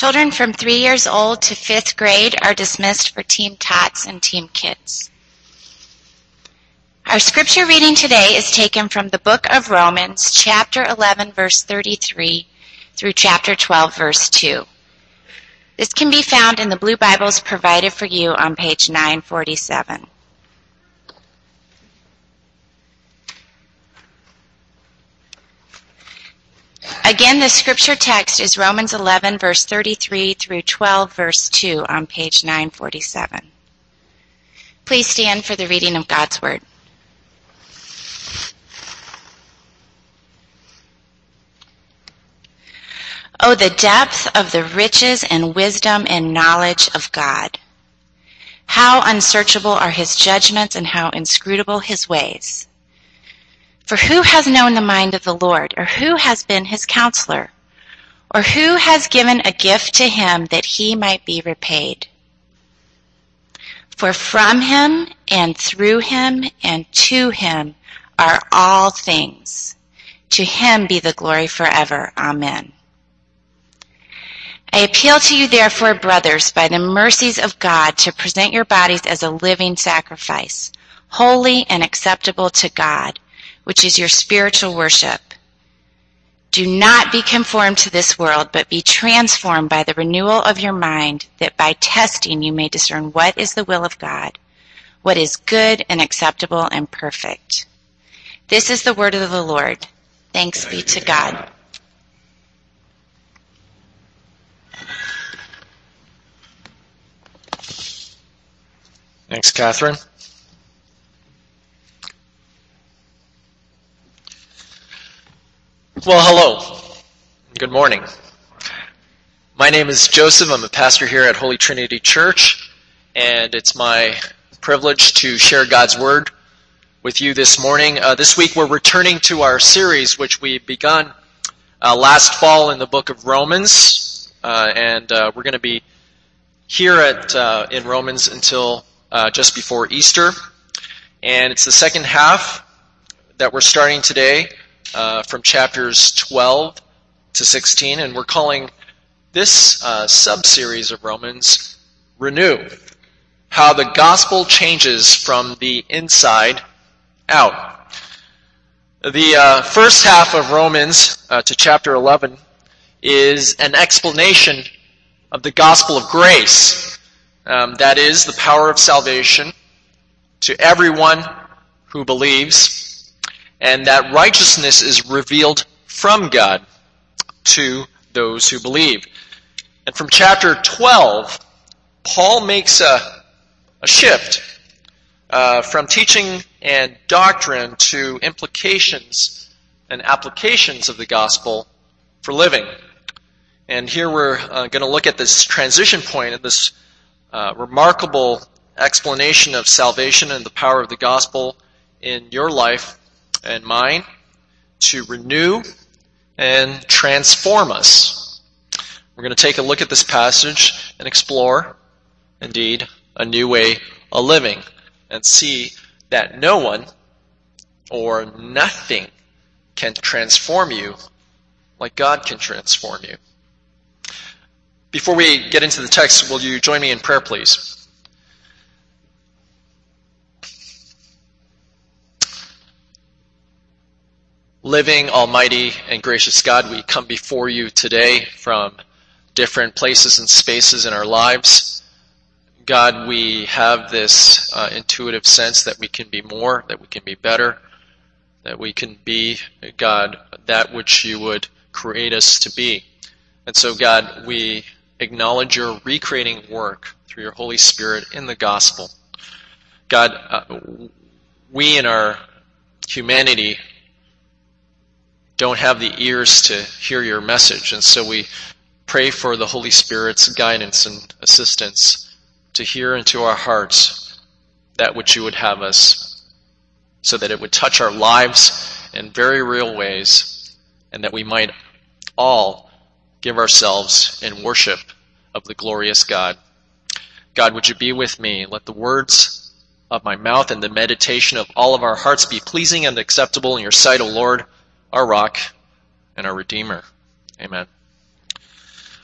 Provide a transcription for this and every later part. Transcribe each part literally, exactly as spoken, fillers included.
Children from three years old to fifth grade are dismissed for Team Tots and Team Kids. Our scripture reading today is taken from the book of Romans, chapter eleven, verse thirty-three, through chapter twelve, verse two. This can be found in the blue Bibles provided for you on page nine forty-seven. Again, the scripture text is Romans eleven, verse thirty-three through twelve, verse two on page nine forty-seven. Please stand for the reading of God's word. Oh, the depth of the riches and wisdom and knowledge of God! How unsearchable are his judgments and how inscrutable his ways! For who has known the mind of the Lord, or who has been his counselor, or who has given a gift to him that he might be repaid? For from him and through him and to him are all things. To him be the glory forever. Amen. I appeal to you, therefore, brothers, by the mercies of God, to present your bodies as a living sacrifice, holy and acceptable to God, which is your spiritual worship. Do not be conformed to this world, but be transformed by the renewal of your mind, that by testing you may discern what is the will of God, what is good and acceptable and perfect. This is the word of the Lord. Thanks be to God. Thanks, Catherine. Well, hello. Good morning. My name is Joseph. I'm a pastor here at Holy Trinity Church, and it's my privilege to share God's Word with you this morning. Uh, this week we're returning to our series, which we begun uh, last fall in the book of Romans, uh, and uh, we're going to be here at uh, in Romans until uh, just before Easter, and it's the second half that we're starting today. Uh, from chapters twelve to sixteen, and we're calling this uh, sub-series of Romans, Renew, how the gospel changes from the inside out. The uh, first half of Romans uh, to chapter eleven is an explanation of the gospel of grace, um, that is, the power of salvation to everyone who believes, and that righteousness is revealed from God to those who believe. And from chapter twelve, Paul makes a, a shift uh, from teaching and doctrine to implications and applications of the gospel for living. And here we're uh, going to look at this transition point and this uh, remarkable explanation of salvation and the power of the gospel in your life and mine to renew and transform us. We're going to take a look at this passage and explore, indeed, a new way of living and see that no one or nothing can transform you like God can transform you. Before we get into the text, will you join me in prayer, please? Living, almighty, and gracious God, we come before you today from different places and spaces in our lives. God, we have this uh, intuitive sense that we can be more, that we can be better, that we can be, God, that which you would create us to be. And so, God, we acknowledge your recreating work through your Holy Spirit in the gospel. God, uh, we in our humanity don't have the ears to hear your message, and so we pray for the Holy Spirit's guidance and assistance to hear into our hearts that which you would have us, so that it would touch our lives in very real ways, and that we might all give ourselves in worship of the glorious God. God, would you be with me? Let the words of my mouth and the meditation of all of our hearts be pleasing and acceptable in your sight, O Lord, our rock and our Redeemer. Amen.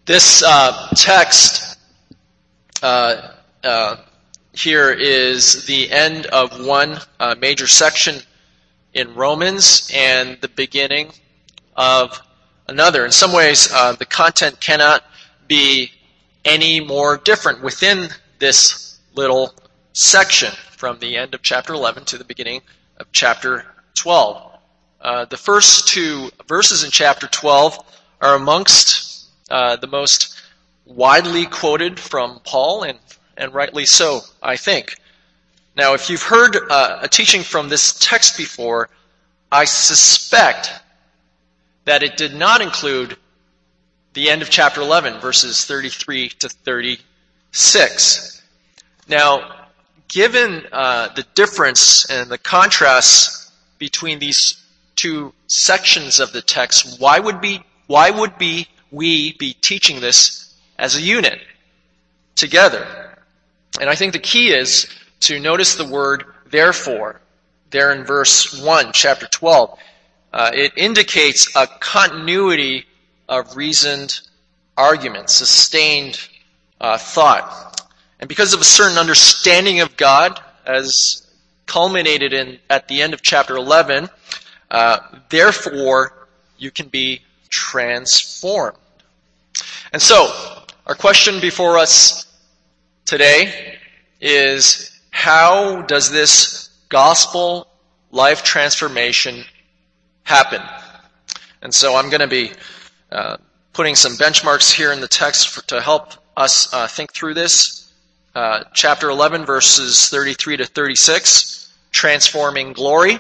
This uh, text uh, uh, here is the end of one uh, major section in Romans and the beginning of another. In some ways, uh, the content cannot be any more different within this little section from the end of chapter eleven to the beginning of chapter twelve. Uh, the first two verses in chapter twelve are amongst uh, the most widely quoted from Paul, and, and rightly so, I think. Now, if you've heard uh, a teaching from this text before, I suspect that it did not include the end of chapter eleven, verses thirty-three to thirty-six. Now, given uh, the difference and the contrast between these two sections of the text, why would be why would be we be teaching this as a unit together? And I think the key is to notice the word therefore there in verse one, chapter twelve. Uh, it indicates a continuity of reasoned argument, sustained uh, thought. And because of a certain understanding of God, as culminated in at the end of chapter eleven, uh, therefore you can be transformed. And so, our question before us today is, how does this gospel life transformation happen? And so I'm going to be uh, putting some benchmarks here in the text for, to help us uh, think through this. Uh, chapter eleven, verses thirty-three to thirty-six, transforming glory.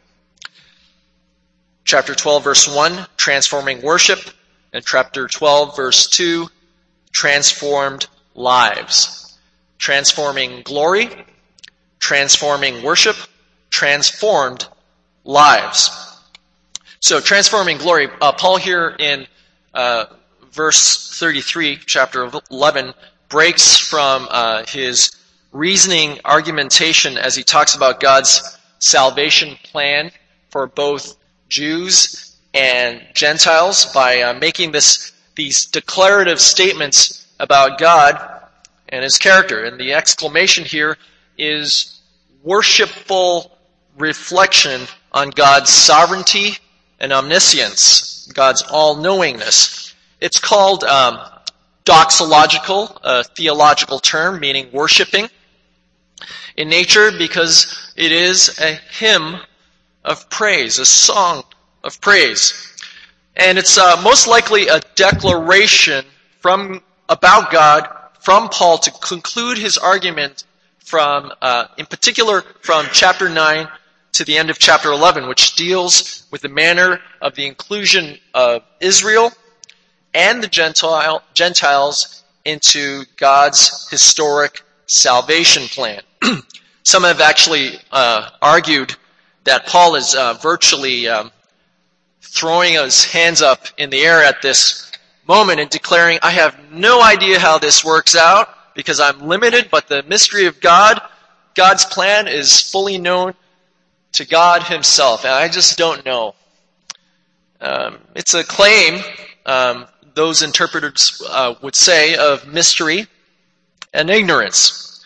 Chapter twelve, verse one, transforming worship. And chapter twelve, verse two, transformed lives. Transforming glory, transforming worship, transformed lives. So, transforming glory, uh, Paul here in uh, verse thirty-three, chapter eleven, breaks from uh, his reasoning argumentation as he talks about God's salvation plan for both Jews and Gentiles by uh, making this these declarative statements about God and His character. And the exclamation here is worshipful reflection on God's sovereignty and omniscience, God's all-knowingness. It's called um, doxological, a theological term meaning worshiping in nature, because it is a hymn of praise, a song of praise. And it's uh, most likely a declaration from about God from Paul to conclude his argument from, uh, in particular, from chapter nine to the end of chapter eleven, which deals with the manner of the inclusion of Israel and the Gentile, Gentiles into God's historic salvation plan. Some have actually uh, argued that Paul is uh, virtually um, throwing his hands up in the air at this moment and declaring, I have no idea how this works out because I'm limited, but the mystery of God, God's plan is fully known to God Himself, and I just don't know. Um, it's a claim, um, those interpreters uh, would say, of mystery and ignorance.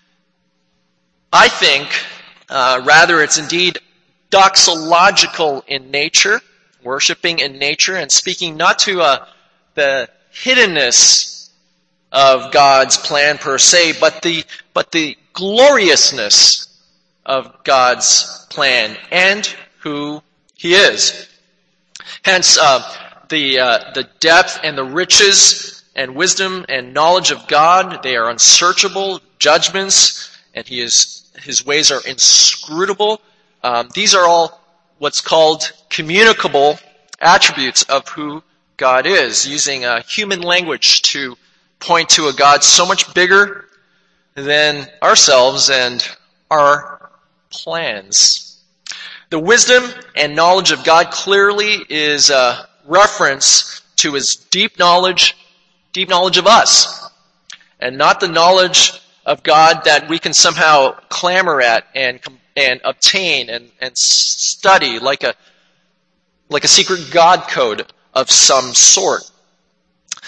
I think, uh, rather, it's indeed doxological in nature, worshiping in nature, and speaking not to uh, the hiddenness of God's plan per se, but the but the gloriousness of God's plan and who He is. Hence, uh, the uh, the depth and the riches and wisdom and knowledge of God, they are unsearchable judgments, and He is His ways are inscrutable. Um, these are all what's called communicable attributes of who God is, using a human language to point to a God so much bigger than ourselves and our plans. The wisdom and knowledge of God clearly is a reference to His deep knowledge, deep knowledge of us, and not the knowledge of God that we can somehow clamor at and and obtain and, and study like a like a secret God code of some sort.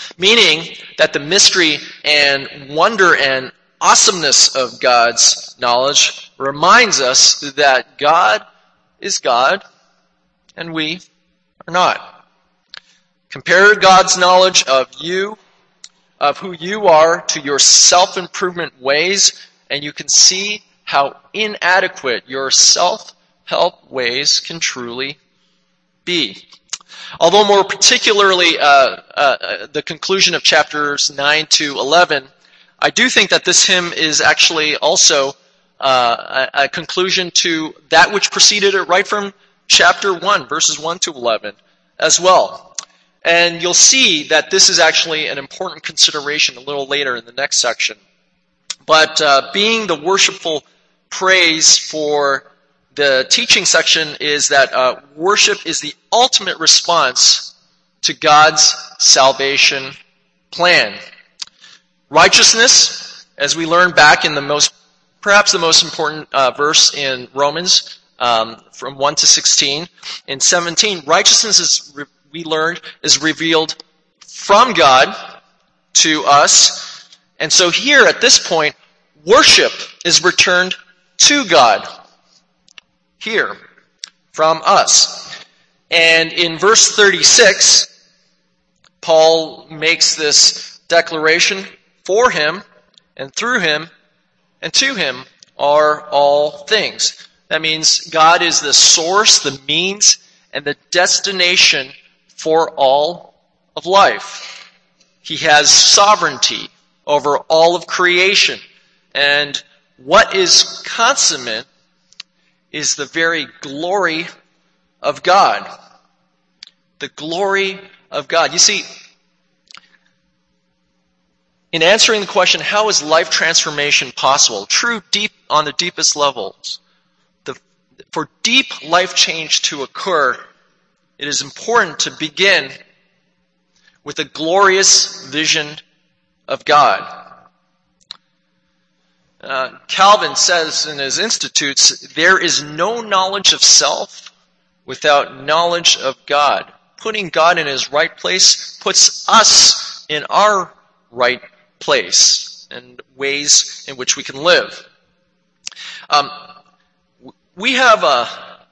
Meaning that the mystery and wonder and awesomeness of God's knowledge reminds us that God is God and we are not. Compare God's knowledge of you, of who you are, to your self-improvement ways, and you can see how inadequate your self-help ways can truly be. Although more particularly uh, uh, the conclusion of chapters nine to eleven, I do think that this hymn is actually also uh, a, a conclusion to that which preceded it right from chapter one, verses one to eleven as well. And you'll see that this is actually an important consideration a little later in the next section. But uh, being the worshipful praise for the teaching section is that uh, worship is the ultimate response to God's salvation plan. Righteousness, as we learned back in the most, perhaps the most important uh, verse in Romans, um, from one to sixteen. In seventeen, righteousness is, re- we learned, is revealed from God to us. And so here at this point, worship is returned to God. Here, from us. And in verse thirty-six, Paul makes this declaration: for him, and through him, and to him are all things. That means God is the source, the means, and the destination for all of life. He has sovereignty over all of creation. And what is consummate is the very glory of God. The glory of God. You see, in answering the question, how is life transformation possible? True, deep, on the deepest levels. The, for deep life change to occur, it is important to begin with a glorious vision of God. Uh, Calvin says in his Institutes, there is no knowledge of self without knowledge of God. Putting God in his right place puts us in our right place and ways in which we can live. Um, we have a,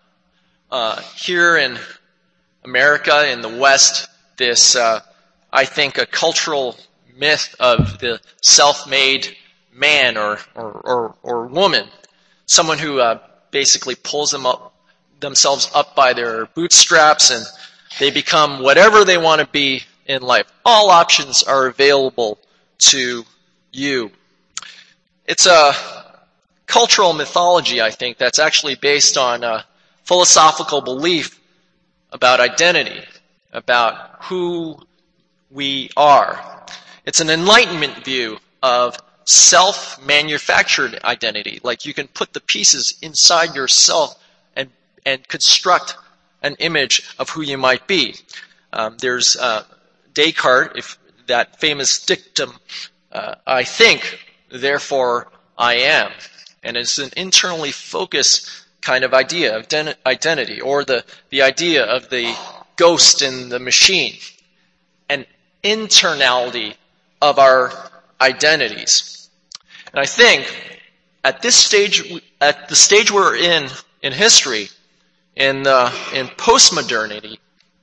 uh, here in America, in the West, this, uh, I think, a cultural myth of the self-made man or, or, or, or woman. Someone who uh, basically pulls them up, themselves up by their bootstraps, and they become whatever they want to be in life. All options are available to you. It's a cultural mythology, I think, that's actually based on a philosophical belief about identity, about who we are. It's an Enlightenment view of self-manufactured identity. Like you can put the pieces inside yourself and and construct an image of who you might be. Um, there's uh, Descartes, if that famous dictum, uh, I think, therefore I am. And it's an internally focused kind of idea of den- identity, or the, the idea of the ghost in the machine, an internality of our identities. And I think at this stage, at the stage we're in in history, in uh, in postmodernity,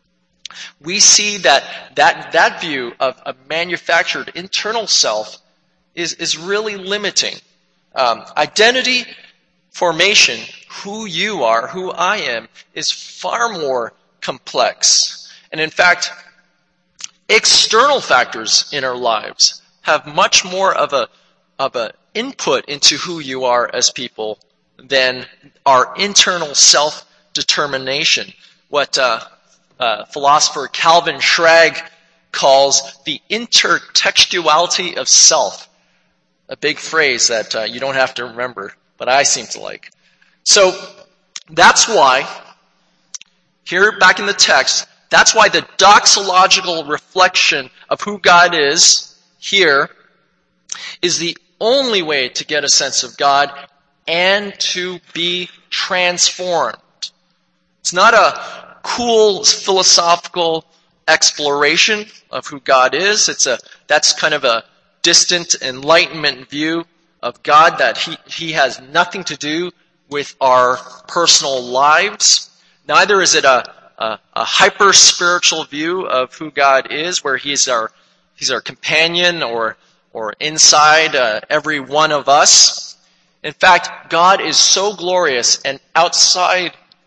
we see that that that view of a manufactured internal self is is really limiting. Um, identity formation, who you are, who I am, is far more complex. And in fact, external factors in our lives have much more of a of a input into who you are as people than our internal self-determination. What uh, uh, philosopher Calvin Schrag calls the intertextuality of self. A big phrase that uh, you don't have to remember, but I seem to like. So that's why, here back in the text, that's why the doxological reflection of who God is here is the only way to get a sense of God and to be transformed. It's not a cool philosophical exploration of who God is. It's a that's kind of a distant enlightenment view of God, that he, he has nothing to do with our personal lives. Neither is it a, a, a hyper-spiritual view of who God is, where he's our he's our companion or or inside uh, every one of us. In fact, God is so glorious and outside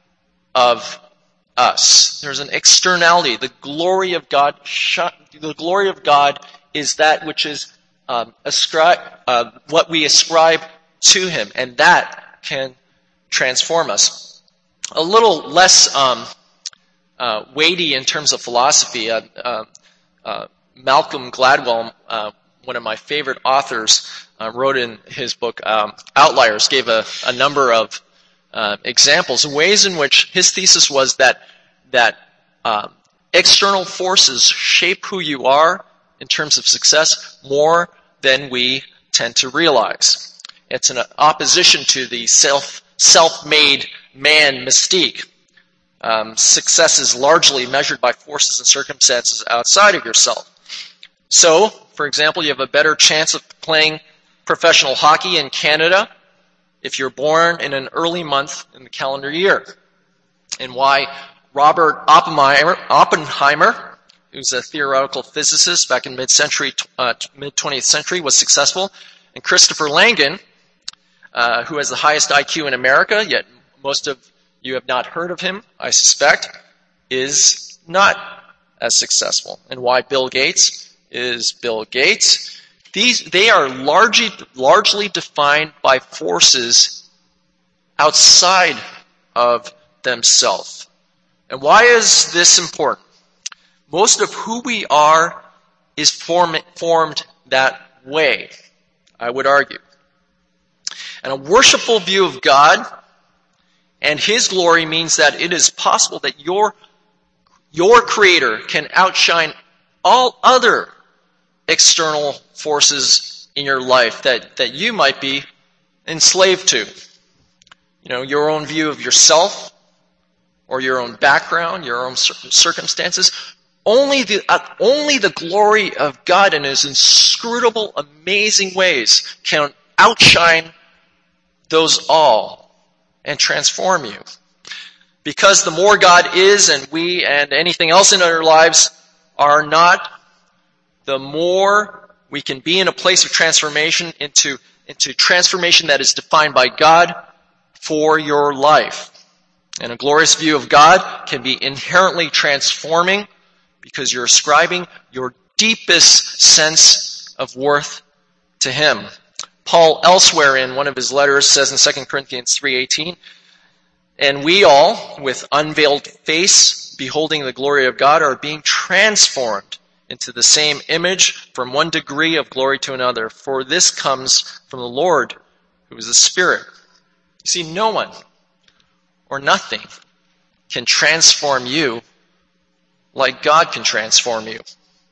of us. There's an externality. The glory of God, the glory of God is that which is um, ascribe, uh, what we ascribe to Him, and that can transform us. A little less um, uh, weighty in terms of philosophy. Uh, uh, uh, Malcolm Gladwell, uh, one of my favorite authors, uh, wrote in his book um, Outliers, gave a, a number of uh, examples, ways in which his thesis was that that uh, external forces shape who you are in terms of success more than we tend to realize. It's an opposition to the self self-made man mystique. Um, success is largely measured by forces and circumstances outside of yourself. So, for example, you have a better chance of playing professional hockey in Canada if you're born in an early month in the calendar year. And why Robert Oppenheimer, Oppenheimer who's a theoretical physicist back in mid-century, uh, mid-twentieth century, was successful, and Christopher Langan, uh, who has the highest I Q in America, yet most of you have not heard of him, I suspect, is not as successful. And why Bill Gates is Bill Gates. These, they are largely, largely defined by forces outside of themselves. And why is this important? Most of who we are is form, formed that way, I would argue. And a worshipful view of God and His glory means that it is possible that your, your Creator can outshine all other external forces in your life that, that you might be enslaved to. You know, your own view of yourself or your own background, your own circumstances. Only the, uh, only the glory of God in His inscrutable, amazing ways can outshine those all and transform you. Because the more God is, and we and anything else in our lives are not, the more we can be in a place of transformation into, into transformation that is defined by God for your life. And a glorious view of God can be inherently transforming because you're ascribing your deepest sense of worth to Him. Paul elsewhere in one of his letters says in Second Corinthians three eighteen, "And we all, with unveiled face, beholding the glory of God, are being transformed into the same image from one degree of glory to another. For this comes from the Lord, who is the Spirit." You see, no one or nothing can transform you like God can transform you.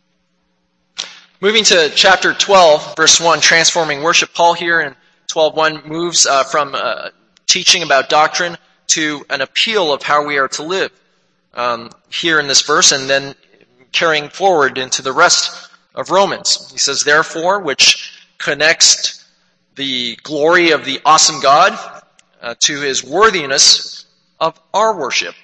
Moving to chapter twelve, verse one, transforming worship. Paul here in twelve one moves uh, from uh, teaching about doctrine to an appeal of how we are to live um, here in this verse, and then carrying forward into the rest of Romans. He says, "Therefore," which connects the glory of the awesome God uh, to His worthiness of our worship.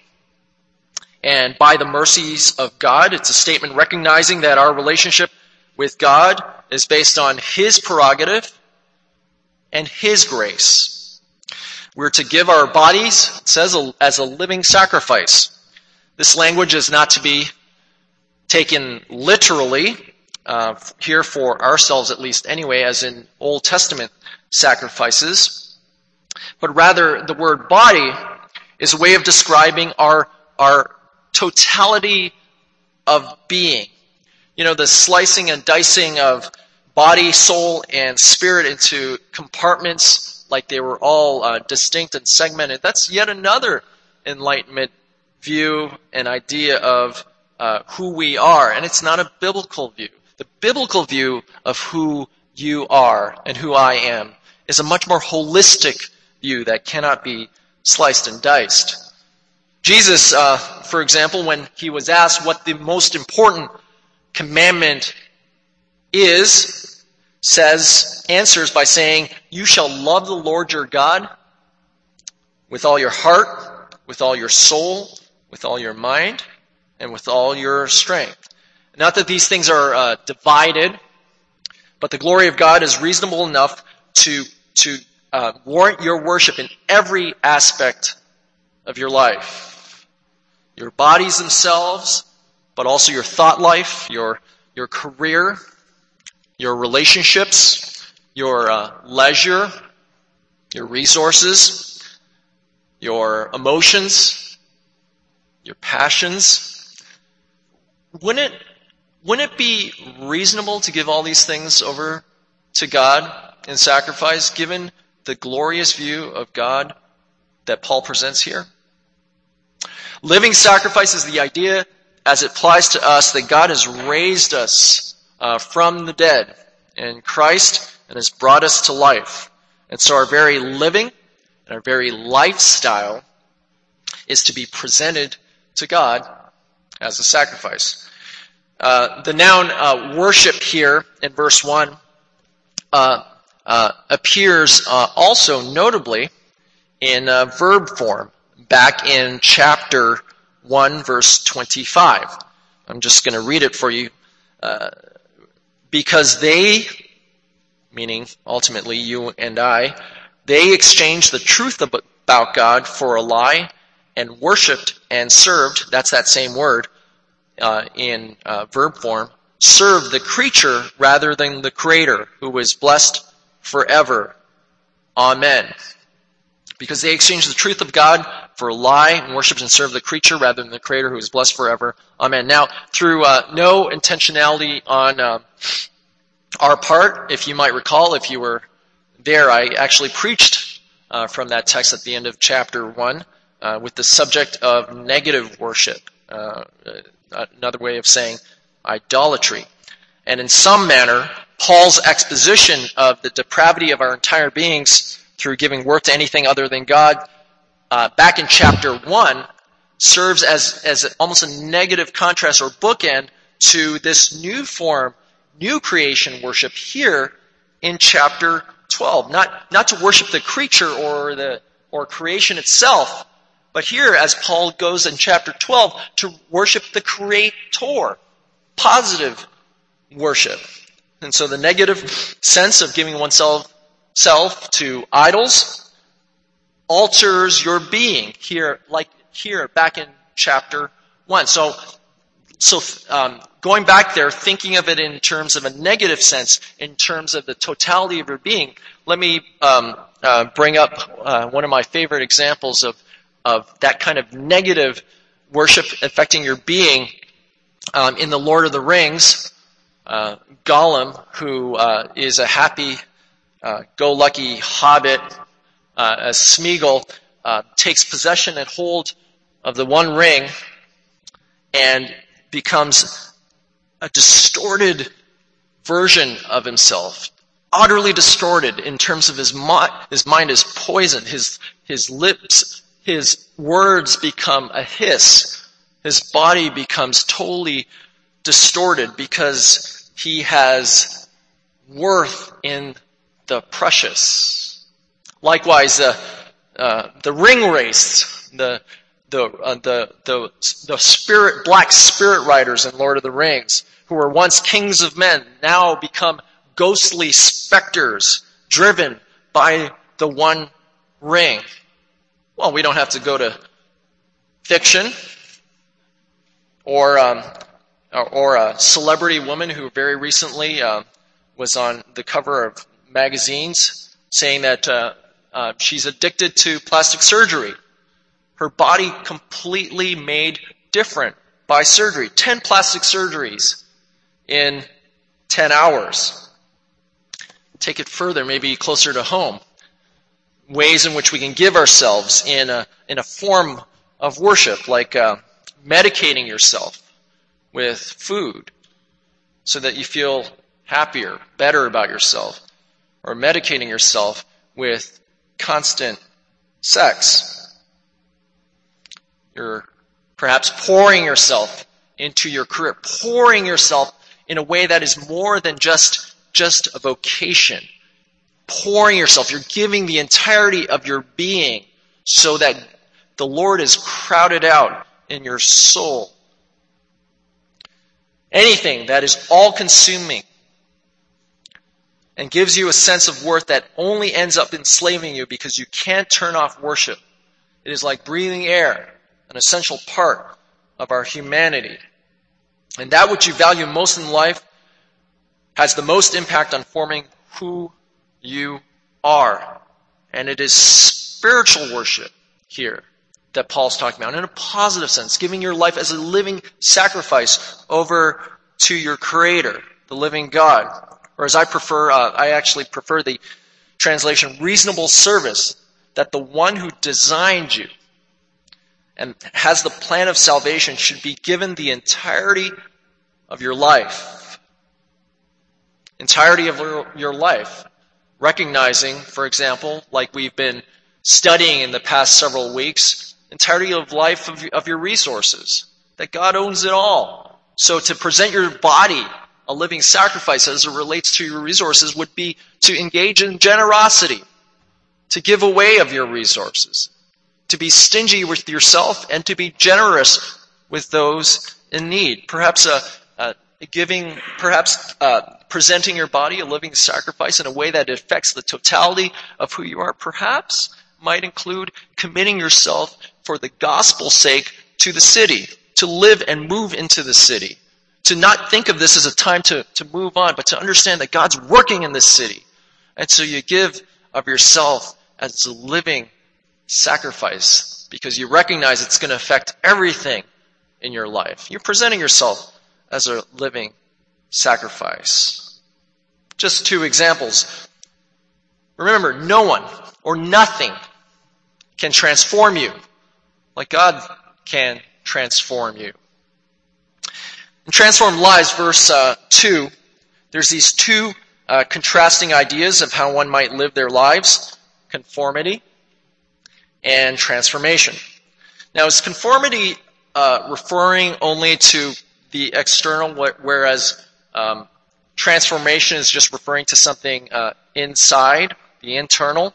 And by the mercies of God, it's a statement recognizing that our relationship with God is based on His prerogative and His grace. We're to give our bodies, it says, as a living sacrifice. This language is not to be taken literally, uh, here for ourselves at least anyway, as in Old Testament sacrifices, but rather the word body is a way of describing our, our totality of being. You know, the slicing and dicing of body, soul, and spirit into compartments like they were all uh, distinct and segmented. That's yet another Enlightenment view and idea of uh, who we are. And it's not a biblical view. The biblical view of who you are and who I am is a much more holistic view that cannot be sliced and diced. Jesus, uh, for example, when he was asked what the most important commandment is, says, answers by saying, "You shall love the Lord your God with all your heart, with all your soul, with all your mind, and with all your strength." Not that these things are uh, divided, but the glory of God is reasonable enough to, to uh, warrant your worship in every aspect of your life. Your bodies themselves, but also your thought life, your, your career, your relationships, your uh, leisure, your resources, your emotions, your passions. Wouldn't it, wouldn't it be reasonable to give all these things over to God in sacrifice, given the glorious view of God that Paul presents here? Living sacrifice is the idea, as it applies to us, that God has raised us uh, from the dead in Christ and has brought us to life. And so our very living and our very lifestyle is to be presented to God as a sacrifice. Uh, the noun uh, worship here in verse one uh, uh, appears uh, also notably in uh, verb form back in chapter one, verse twenty-five. I'm just going to read it for you. Uh, because they, meaning ultimately you and I, they exchanged the truth about God for a lie and worshipped and served, that's that same word, Uh, in uh, verb form, serve the creature rather than the Creator, who is blessed forever. Amen. Because they exchanged the truth of God for a lie and worshipped and served the creature rather than the Creator, who is blessed forever. Amen. Now, through uh, no intentionality on uh, our part, if you might recall, if you were there, I actually preached uh, from that text at the end of chapter one uh, with the subject of negative worship. Uh, another way of saying idolatry. And in some manner, Paul's exposition of the depravity of our entire beings through giving worth to anything other than God, uh, back in chapter one, serves as, as almost a negative contrast or bookend to this new form, new creation worship here in chapter twelve. Not, not to worship the creature or the or creation itself, but here, as Paul goes in chapter twelve, to worship the Creator, positive worship. And so the negative sense of giving oneself self to idols alters your being here, like here, back in chapter one. So, so um, going back there, thinking of it in terms of a negative sense, in terms of the totality of your being, let me um, uh, bring up uh, one of my favorite examples of of that kind of negative worship affecting your being um, in the Lord of the Rings. Uh, Gollum, who uh, is a happy-go-lucky uh, hobbit, uh, as Smeagol uh, takes possession and hold of the One Ring and becomes a distorted version of himself, utterly distorted in terms of his, mi- his mind is poisoned, his, his lips, his words become a hiss. His body becomes totally distorted because he has worth in the precious. Likewise, the uh, the ring race, the the uh, the the the spirit black spirit riders in Lord of the Rings, who were once kings of men, now become ghostly specters driven by the One Ring. Well, we don't have to go to fiction or um, or, or a celebrity woman who very recently uh, was on the cover of magazines saying that uh, uh, she's addicted to plastic surgery. Her body completely made different by surgery. Ten plastic surgeries in ten hours. Take it further, maybe closer to home. Ways in which we can give ourselves in a in a form of worship, like uh, medicating yourself with food so that you feel happier, better about yourself, or medicating yourself with constant sex. You're perhaps pouring yourself into your career, pouring yourself in a way that is more than just, just a vocation. Pouring yourself. You're giving the entirety of your being so that the Lord is crowded out in your soul. Anything that is all-consuming and gives you a sense of worth that only ends up enslaving you because you can't turn off worship. It is like breathing air, an essential part of our humanity. And that which you value most in life has the most impact on forming who you are. And it is spiritual worship here that Paul's talking about in a positive sense, giving your life as a living sacrifice over to your Creator, the living God. Or as I prefer, uh, I actually prefer the translation, reasonable service, that the one who designed you and has the plan of salvation should be given the entirety of your life. Entirety of your, your life. Recognizing, for example, like we've been studying in the past several weeks, entirety of life of, of your resources. That God owns it all. So to present your body a living sacrifice as it relates to your resources would be to engage in generosity, to give away of your resources, to be stingy with yourself and to be generous with those in need. Perhaps a, a giving, perhaps uh, presenting your body a living sacrifice in a way that affects the totality of who you are. Perhaps might include committing yourself for the gospel's sake to the city, to live and move into the city. To not think of this as a time to, to move on, but to understand that God's working in this city. And so you give of yourself as a living sacrifice because you recognize it's going to affect everything in your life. You're presenting yourself as a living sacrifice. Just two examples. Remember, no one or nothing can transform you like God can transform you. In Transformed Lives, verse uh, two, there's these two uh, contrasting ideas of how one might live their lives, conformity and transformation. Now, is conformity uh, referring only to the external, whereas um, transformation is just referring to something uh, inside, the internal?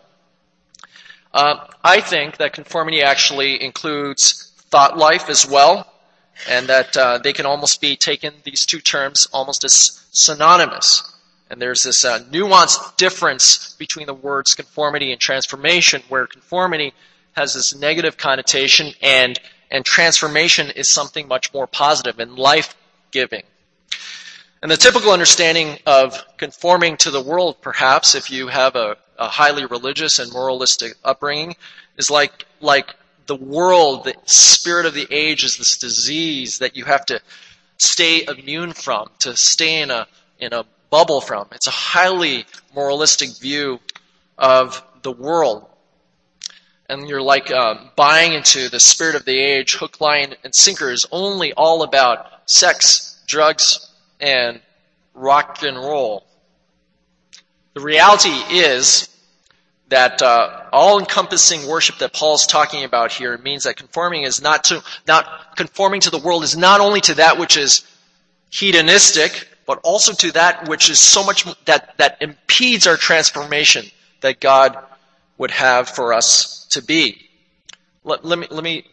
Uh, I think that conformity actually includes thought life as well. And that uh, they can almost be taken, these two terms, almost as synonymous. And there's this uh, nuanced difference between the words conformity and transformation, where conformity has this negative connotation and, and transformation is something much more positive and life-giving. And the typical understanding of conforming to the world, perhaps, if you have a, a highly religious and moralistic upbringing, is like like the world, the spirit of the age is this disease that you have to stay immune from, to stay in a in a bubble from. It's a highly moralistic view of the world. And you're like uh, buying into the spirit of the age, hook, line, and sinker is only all about sex, drugs, and rock and roll. The reality is that uh, all-encompassing worship that Paul's talking about here means that conforming is not to not conforming to the world is not only to that which is hedonistic, but also to that which is so much that that impedes our transformation that God would have for us to be. Let, let me let me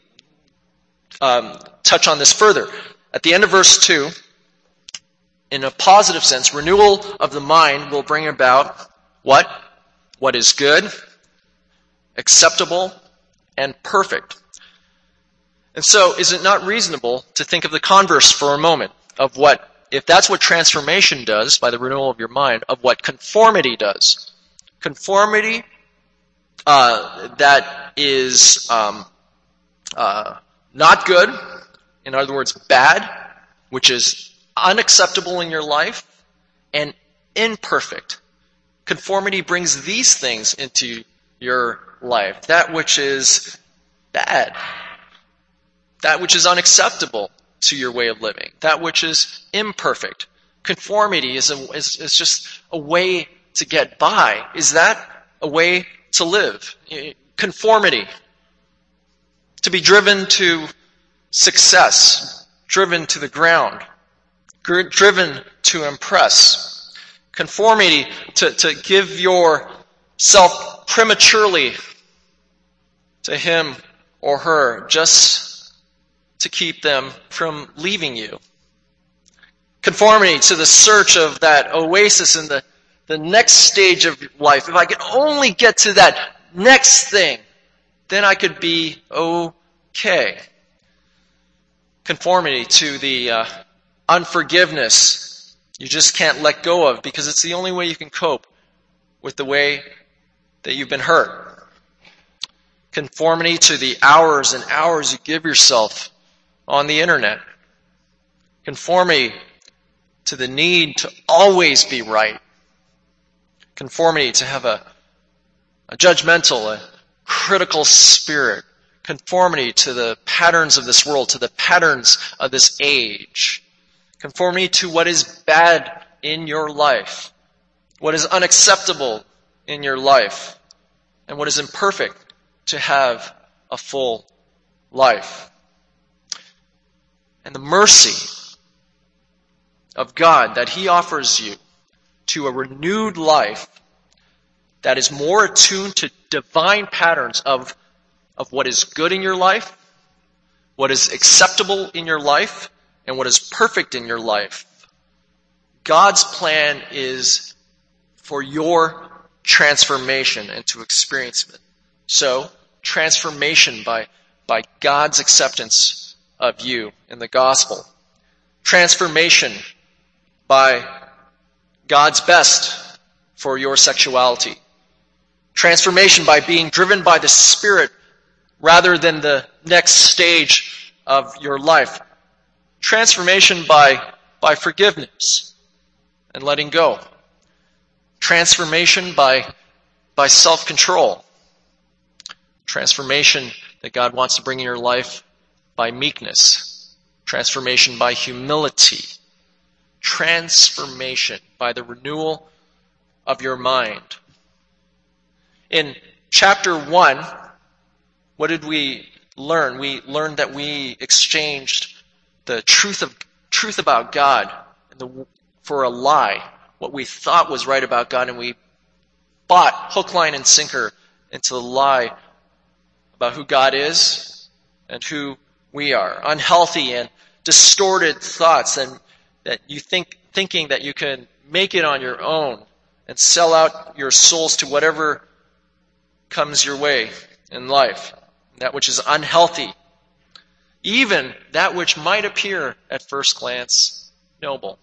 um, touch on this further. At the end of verse two, in a positive sense, renewal of the mind will bring about what? What is good, acceptable, and perfect. And so, is it not reasonable to think of the converse for a moment of what, if that's what transformation does by the renewal of your mind, of what conformity does? Conformity uh, that is um, uh, not good, in other words, bad, which is unacceptable in your life, and imperfect. Conformity brings these things into your life. That which is bad. That which is unacceptable to your way of living. That which is imperfect. Conformity is, a, is, is just a way to get by. Is that a way to live? Conformity. to be driven to success, driven to the ground, gr- driven to impress. Conformity to, to give yourself prematurely to him or her just to keep them from leaving you. Conformity to the search of that oasis in the, the next stage of life. If I could only get to that next thing, then I could be okay. Conformity to the uh, unforgiveness you just can't let go of because it's the only way you can cope with the way that you've been hurt. Conformity to the hours and hours you give yourself on the internet. Conformity to the need to always be right. Conformity to have a, a judgmental, a critical spirit. Conformity to the patterns of this world, to the patterns of this age. Conformity to what is bad in your life, what is unacceptable in your life, and what is imperfect to have a full life. And the mercy of God that he offers you to a renewed life that is more attuned to divine patterns of, of what is good in your life, what is acceptable in your life, and what is perfect in your life. God's plan is for your transformation and to experience it. So, transformation by, by God's acceptance of you in the gospel. Transformation by God's best for your sexuality. Transformation by being driven by the Spirit rather than the next stage of your life. Transformation by, by forgiveness and letting go. Transformation by, by self-control. Transformation that God wants to bring in your life by meekness. Transformation by humility. Transformation by the renewal of your mind. In chapter one, what did we learn? We learned that we exchanged the truth of truth about God and the, for a lie, what we thought was right about God, and we bought hook, line, and sinker into the lie about who God is and who we are. Unhealthy and distorted thoughts, and that you think thinking that you can make it on your own and sell out your souls to whatever comes your way in life, that which is unhealthy, even that which might appear at first glance noble.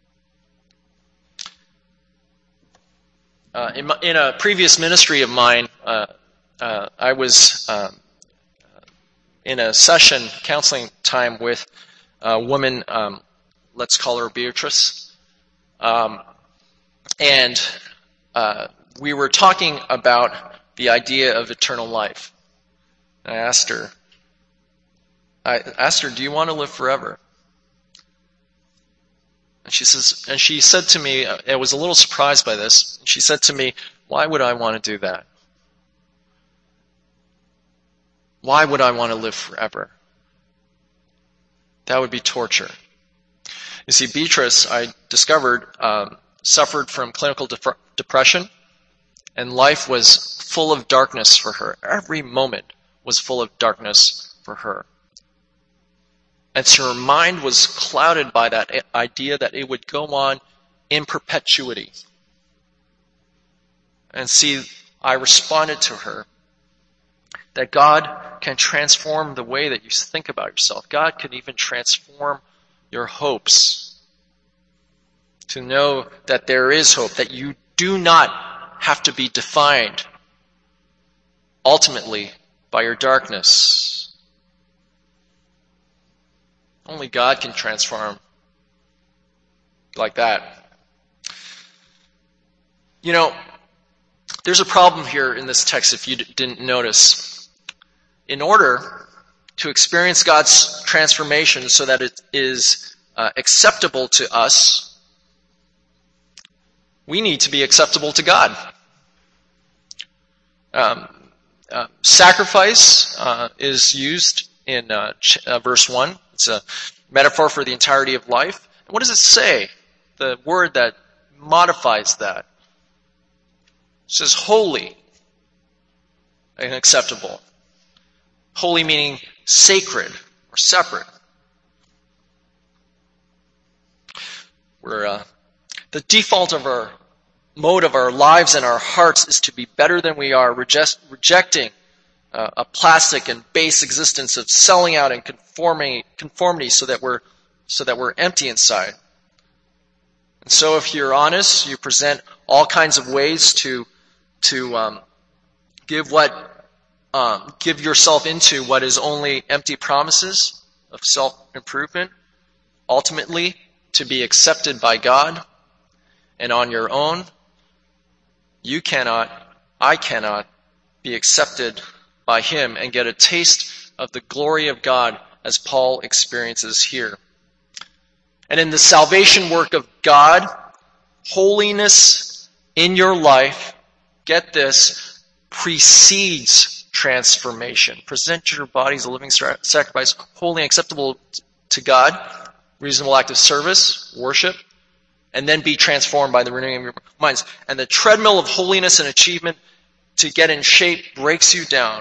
Uh, in, my, in a previous ministry of mine, uh, uh, I was um, in a session, counseling time with a woman, um, let's call her Beatrice, um, and uh, we were talking about the idea of eternal life. I asked her, I asked her, do you want to live forever? And she says, and she said to me, I was a little surprised by this. She said to me, why would I want to do that? Why would I want to live forever? That would be torture. You see, Beatrice, I discovered, um, suffered from clinical de- depression, and life was full of darkness for her. Every moment was full of darkness for her. And so her mind was clouded by that idea that it would go on in perpetuity. And see, I responded to her that God can transform the way that you think about yourself. God can even transform your hopes. To know that there is hope, that you do not have to be defined ultimately by your darkness. Only God can transform like that. You know, there's a problem here in this text if you d- didn't notice. In order to experience God's transformation so that it is uh, acceptable to us, we need to be acceptable to God. Um, uh, sacrifice uh, is used in uh, ch- uh, verse one. It's a metaphor for the entirety of life. And what does it say? The word that modifies that. It says holy and acceptable. Holy meaning sacred or separate. We're, uh, the default of our mode of our lives and our hearts is to be better than we are, reject, rejecting uh, a plastic and base existence of selling out and conforming, conformity so that we're so that we're empty inside. And so if you're honest, you present all kinds of ways to to um, give what um, give yourself into what is only empty promises of self-improvement, ultimately to be accepted by God, and on your own, you cannot, I cannot be accepted by Him and get a taste of the glory of God as Paul experiences here. And in the salvation work of God, holiness in your life, get this, precedes transformation. Present your body as a living sacrifice, holy and acceptable to God, reasonable act of service, worship, and then be transformed by the renewing of your minds. And the treadmill of holiness and achievement to get in shape breaks you down.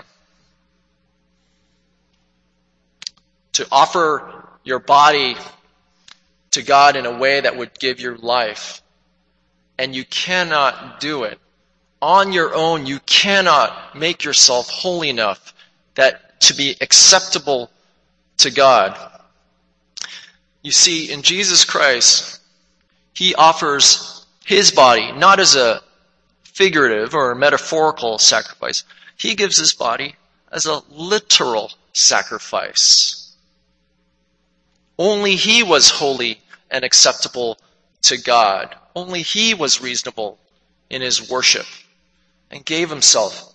To offer your body to God in a way that would give your life. And you cannot do it. On your own, you cannot make yourself holy enough that to be acceptable to God. You see, in Jesus Christ, He offers His body, not as a figurative or a metaphorical sacrifice. He gives His body as a literal sacrifice. Only He was holy and acceptable to God. Only He was reasonable in His worship and gave Himself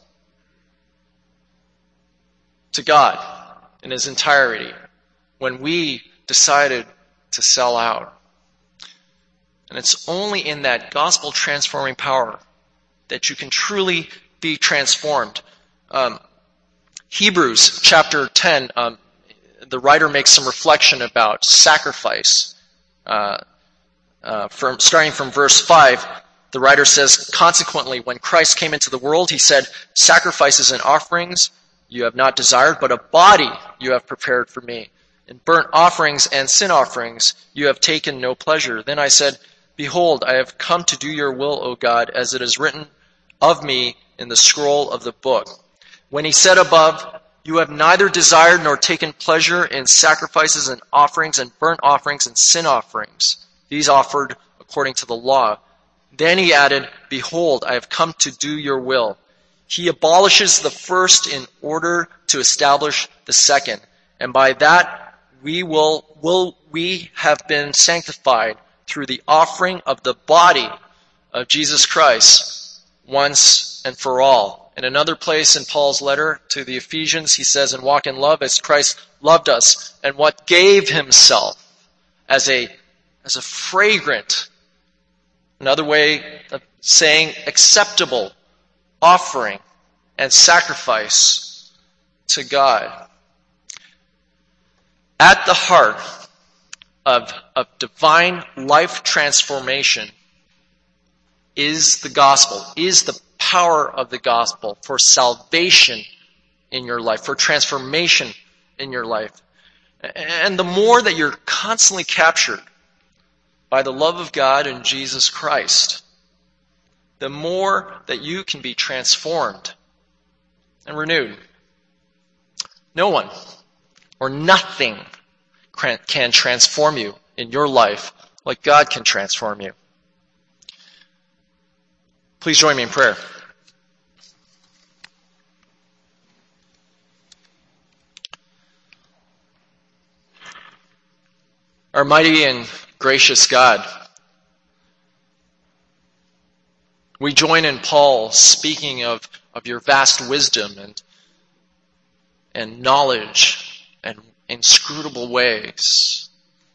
to God in His entirety when we decided to sell out. And it's only in that gospel transforming power that you can truly be transformed. Um, Hebrews chapter ten, um, the writer makes some reflection about sacrifice. Uh, uh, from starting from verse five, the writer says, consequently, when Christ came into the world, He said, sacrifices and offerings you have not desired, but a body you have prepared for me. In burnt offerings and sin offerings you have taken no pleasure. Then I said, behold, I have come to do your will, O God, as it is written of me in the scroll of the book. When He said above, you have neither desired nor taken pleasure in sacrifices and offerings and burnt offerings and sin offerings, these offered according to the law. Then He added, behold, I have come to do your will. He abolishes the first in order to establish the second. And by that we will, will we have been sanctified through the offering of the body of Jesus Christ once and for all. In another place in Paul's letter to the Ephesians, he says, and walk in love as Christ loved us, and what gave Himself as a, as a fragrant, another way of saying acceptable offering and sacrifice to God. At the heart of, of divine life transformation is the gospel, is the power of the gospel for salvation in your life, for transformation in your life. And the more that you're constantly captured by the love of God and Jesus Christ, the more that you can be transformed and renewed. No one or nothing can transform you in your life like God can transform you. Please join me in prayer. Our mighty and gracious God, we join in Paul speaking of, of your vast wisdom and, and knowledge and inscrutable ways.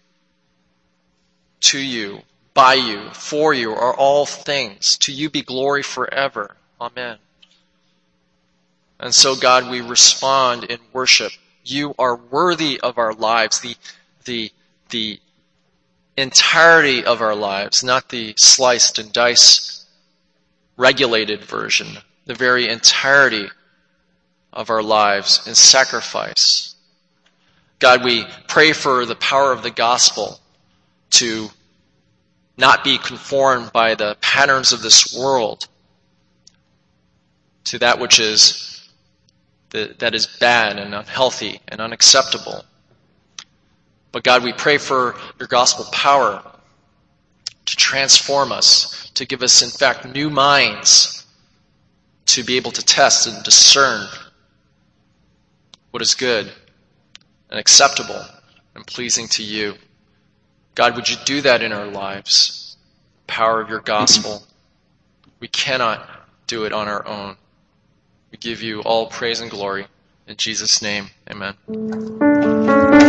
To you, by you, for you are all things. To you be glory forever. Amen. And so, God, we respond in worship. You are worthy of our lives, the, the, the entirety of our lives, not the sliced and diced, regulated version, the very entirety of our lives in sacrifice. God, we pray for the power of the gospel to not be conformed by the patterns of this world to that which is the, that is bad and unhealthy and unacceptable. But God, we pray for your gospel power to transform us, to give us, in fact, new minds to be able to test and discern what is good and acceptable and pleasing to you. God, would you do that in our lives? The power of your gospel. We cannot do it on our own. We give you all praise and glory. In Jesus' name, amen.